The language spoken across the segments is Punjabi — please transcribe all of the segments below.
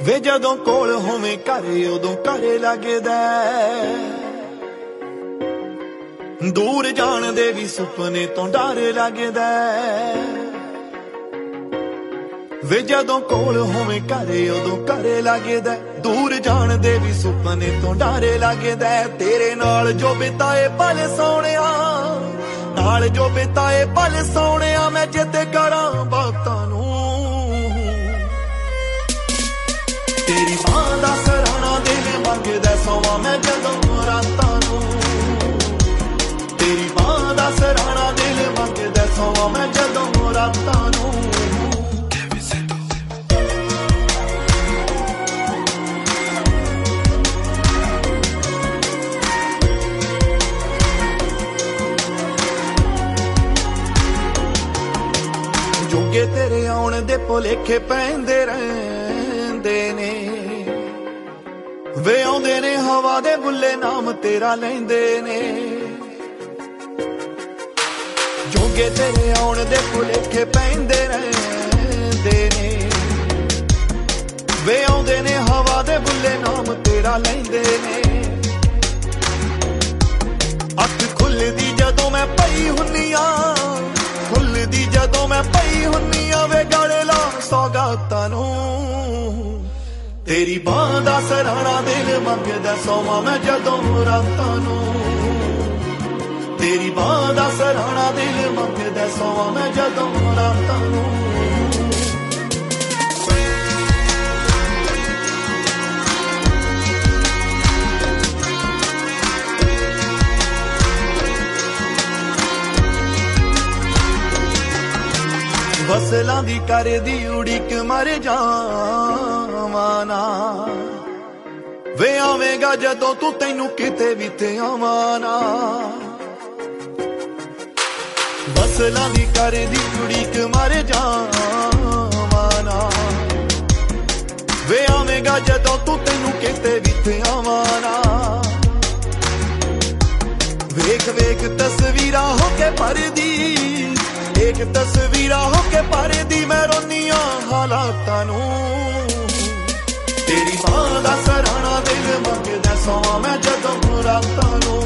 ਵੇ ਜਦੋਂ ਕੋਲ ਹੋਵੇਂ ਘਰੇ ਉਦੋਂ ਘਰੇ ਲੱਗਦਾ, ਦੂਰ ਜਾਣ ਦੇ ਵੀ ਸੁਪਨੇ ਤੋਂ ਡਰ ਲੱਗਦਾ। ਵੇ ਜਦੋਂ ਕੋਲ ਹੋਵੇਂ ਘਰੇ ਉਦੋਂ ਘਰੇ ਲੱਗਦਾ, ਦੂਰ ਜਾਣ ਦੇ ਵੀ ਸੁਪਨੇ ਤੋਂ ਡਰ ਲੱਗਦਾ। ਤੇਰੇ ਨਾਲ ਜੋ ਬਿਤਾਏ ਪਲ ਸੋਹਣਿਆ, ਨਾਲ ਜੋ ਬਿਤਾਏ ਪਲ ਸੋਹਣਿਆ, ਮੈਂ ਜਿੱਦ ਕਰਾਂ ਬਾਤਾਂ ਨੂੰ। ਤੇਰੀ ਬਾਂਹ ਦਾ ਸਰਾਣਾ ਦਿਲ ਮੰਗਦਾ, ਸੋਵਾਂ ਮੈਂ ਜਦੋਂ ਰਾਤਾਂ ਨੂੰ। ਤੇਰੀ ਬਾਂਹ ਦਾ ਸਰਾਣਾ ਦਿਲ ਮੰਗਦਾ, ਸੋਵਾਂ ਮੈਂ ਜਦੋਂ ਰਾਤਾਂ ਨੂੰ। ਜੋਗੇ ਤੇਰੇ ਆਉਣ ਦੇ ਭੁਲੇਖੇ ਪੈਂਦੇ ਰਹਿੰਦੇ ਨੇ, ਵੇ ਆਉਂਦੇ ਨੇ ਹਵਾ ਦੇ ਬੁੱਲੇ ਨਾਮ ਤੇਰਾ ਲੈਂਦੇ ਨੇ। ਜੋਗੇ ਤੇਰੇ ਆਉਣ ਦੇ ਭੁਲੇਖੇ ਪੈਂਦੇ ਰਹਿੰਦੇ ਨੇ, ਵੇ ਆਉਂਦੇ ਨੇ ਹਵਾ ਦੇ ਬੁੱਲੇ ਨਾਮ ਤੇਰਾ ਲੈਂਦੇ ਨੇ। ਅੱਖ ਖੁੱਲਦੀ ਜਦੋਂ ਮੈਂ ਪਈ ਹੁੰਨੀ ਆ, ਖੁੱਲਦੀ ਜਦੋਂ ਮੈਂ ਪਈ ਹੁੰਨੀ ਆ, ਵੇ ਗਲ ਲਾ ਸੌਗਾਤਾਂ ਨੂੰ। ਤੇਰੀ ਬਾਂਹ ਦਾ ਸਰਾਣਾ ਦਿਲ ਮੰਗਦਾ, ਸੋਵਾਂ ਮੈਂ ਜਦੋਂ ਰਾਤਾਂ ਨੂੰ। ਤੇਰੀ ਬਾਂਹ ਦਾ ਸਰਾਣਾ ਦਿਲ ਮੰਗਦਾ, ਸੋਵਾਂ ਮੈਂ ਜਦੋਂ ਰਾਤਾਂ ਨੂੰ। ਫਸਲਾਂ ਦੀ ਕਰਦੀ ਉਡੀਕ ਮਰ ਜਾਵਾਂ ਨਾ, ਵੇ ਆਵੇਂਗਾ ਜਦੋਂ ਤੂੰ, ਤੈਨੂੰ ਕਿਤੇ ਵੀ ਤੇ ਆਵਾਂ ਨਾ। ਫਸਲਾਂ ਦੀ ਕਰਦੀ ਉਡੀਕ ਮਰ ਜਾਵਾਂ ਨਾ, ਵੇ ਆਵੇਂਗਾ ਜਦੋਂ ਤੂੰ, ਤੈਨੂੰ ਕਿਤੇ ਵੀ ਤੇ ਆਵਾਂ ਨਾ। ਵੇਖ ਵੇਖ ਤਸਵੀਰਾਂ ਹੋ ਕੇ ਭਰਦੀ, ਇੱਕ ਤਸਵੀਰਾਂ ਹੋ ਕੇ ਭਰਦੀ, ਮੈਂ ਰੋਨੀਆਂ ਹਾਲਾਤਾਂ ਨੂੰ। ਤੇਰੀ ਬਾਂਹ ਦਾ ਸਰਾਣਾ ਦਿਲ ਮੰਗਦਾ, ਸੋਵਾਂ ਮੈਂ ਜਦੋਂ ਰਾਤਾਂ ਨੂੰ।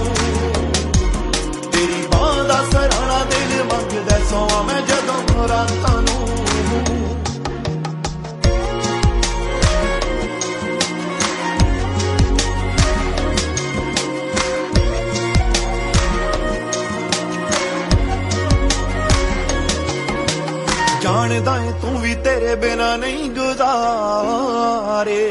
ਤੇਰੀ ਬਾਂਹ ਦਾ ਸਰਾਣਾ ਦਿਲ ਮੰਗਦਾ, ਸੋਵਾਂ ਮੈਂ ਜਦੋਂ ਰਾਤਾਂ ਨੂੰ। ਜਾਣਦਾ ਏ ਤੂੰ ਵੀ ਤੇਰੇ ਬਿਨਾ ਨਹੀਂ ਗੁਜ਼ਾਰੇ,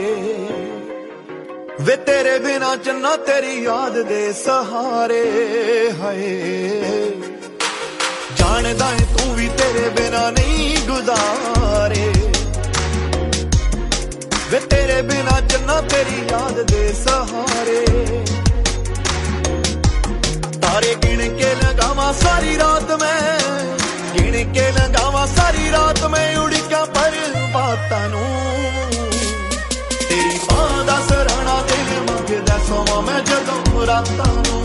ਵੇ ਤੇਰੇ ਬਿਨਾ ਚੰਨਾ ਤੇਰੀ ਯਾਦ ਦੇ ਸਹਾਰੇ ਹਾਏ। ਜਾਣਦਾ ਏ ਤੂੰ ਵੀ ਤੇਰੇ ਬਿਨਾ ਨਹੀਂ ਗੁਜ਼ਾਰੇ, ਵੇ ਤੇਰੇ ਬਿਨਾ ਚੰਨਾ ਤੇਰੀ ਯਾਦ ਦੇ ਸਹਾਰੇ। ਤਾਰੇ ਗਿਣ ਕੇ ਲਗਾਵਾਂ ਸਾਰੀ ਰਾਤ ਮੈਂ, ਗਿਣ ਕੇ ਲਗਾਵਾਂ ਸਾਰੀ ਰਾਤ ਮੈਂ, ਉਡੀਕਾਂ ਪਰ ਬਾਤਾਂ ਨੂੰ। ਤੇਰੀ ਬਾਂਹ ਦਾ ਸਰਾਣਾ ਦਿਲ ਮੰਗਦਾ, ਸੋਵਾਂ ਮੈਂ ਜਦੋਂ ਰਾਤਾਂ ਨੂੰ।